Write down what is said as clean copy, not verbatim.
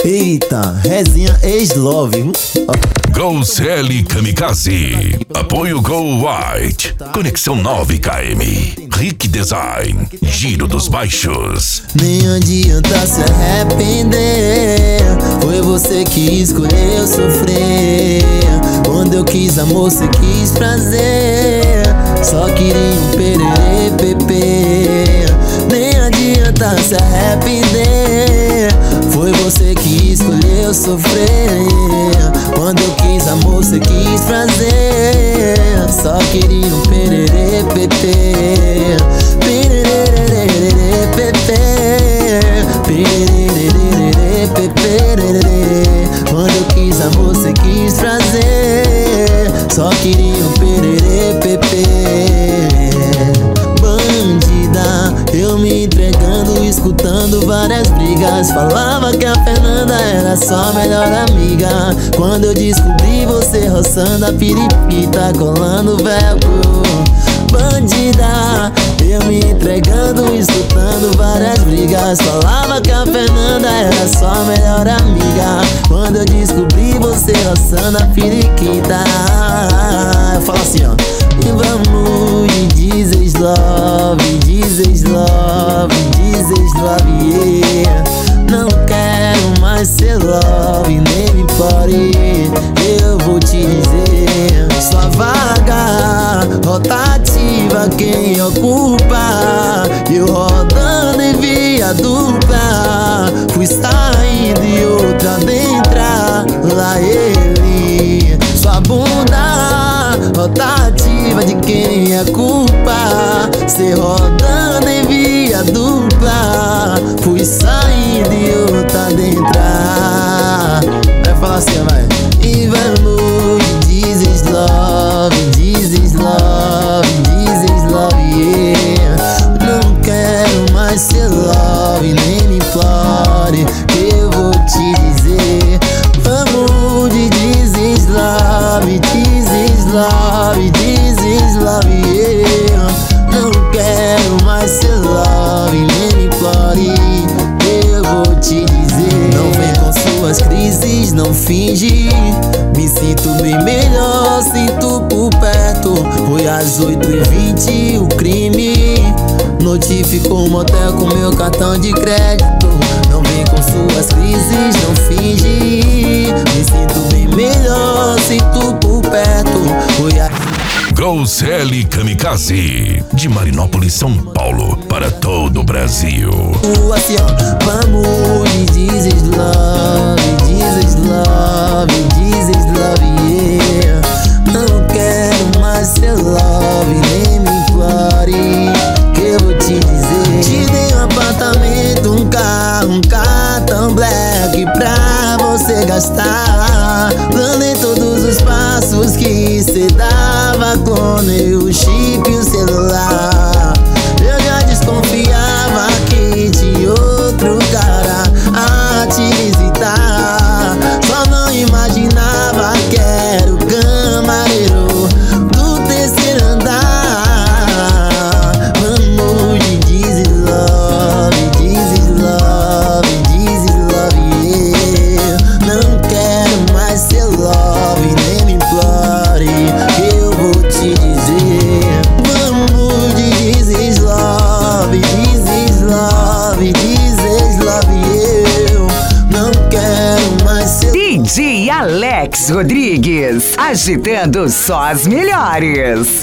Eita, resenha ex-love. Gol CL Kamikaze. Apoio Go White. Conexão 9km. Rick Design. Giro dos Baixos. Nem adianta se arrepender. Foi você que escolheu sofrer. Quando eu quis amor, você quis prazer. Só queria um pererê, pepe. Nem adianta se arrepender. Foi você que escolheu sofrer. Quando eu quis amor, você quis prazer. Só queria um pererê, pepe. Pererê, pepe. Pererê, pepe. Quando eu quis amor, você quis prazer. Só queria um pererê, pepe. Bandida, eu me entregando, escutando várias brigas. Falava que a Fernanda era só melhor amiga. Quando eu descobri você roçando a periquita, colando velcro. Bandida, eu me entregando, escutando várias brigas. Falava que a Fernanda era só melhor amiga. Quando eu descobri você roçando a periquita, eu falo assim, ó. E vamos de Jesus love, Jesus love, Jesus love, yeah. Não quero mais ser love, nem me implore. Eu vou te dizer, sua vaga rotativa quem ocupa. Eu rodando em via dupla, fui saindo e outra dentro. Lá ele, sua bunda rotativa de quem é culpa. Cê rodando em via dupla, fui saindo e outra dentro. Vai falar assim, vai. E vamos de Jesus love, Jesus love, Jesus love, yeah. Não quero mais ser love, nem me implore, que eu vou te dizer. Vamos de Jesus love, Jesus love, Jesus love, yeah. Não quero mais ser love, nem me implore, eu vou te dizer. Não vem com suas crises, não finge. Me sinto bem melhor, sinto por perto. Foi às 8h20 o crime. Notificou o motel com meu cartão de crédito. Não vem com suas crises, não finge. Me sinto bem melhor, sinto por perto. Foi a Gol CL Kamikaze. De Marinópolis, São Paulo, para todo o Brasil. assim, ó. Vamos de Jesus love, Jesus love, Jesus love, yeah. Não quero mais ser love, nem me implore, que eu vou te dizer. Te dei um apartamento, um cartão black pra você gastar. Planei todos os passos que cê dava, clonei o chip e o celular. Eu já desconfiava que tinha outro cara a te visitar. Só não imaginava que era o camareiro do terceiro andar. Vamos de Jesus love, Jesus love, Jesus love, yeah. Não quero mais ser love, nem me implore, que eu vou te dizer. Vamos de Jesus love, Jesus love, Jesus love, eu não quero mais ser. DJ Alex Rodrigues, agitando só as melhores.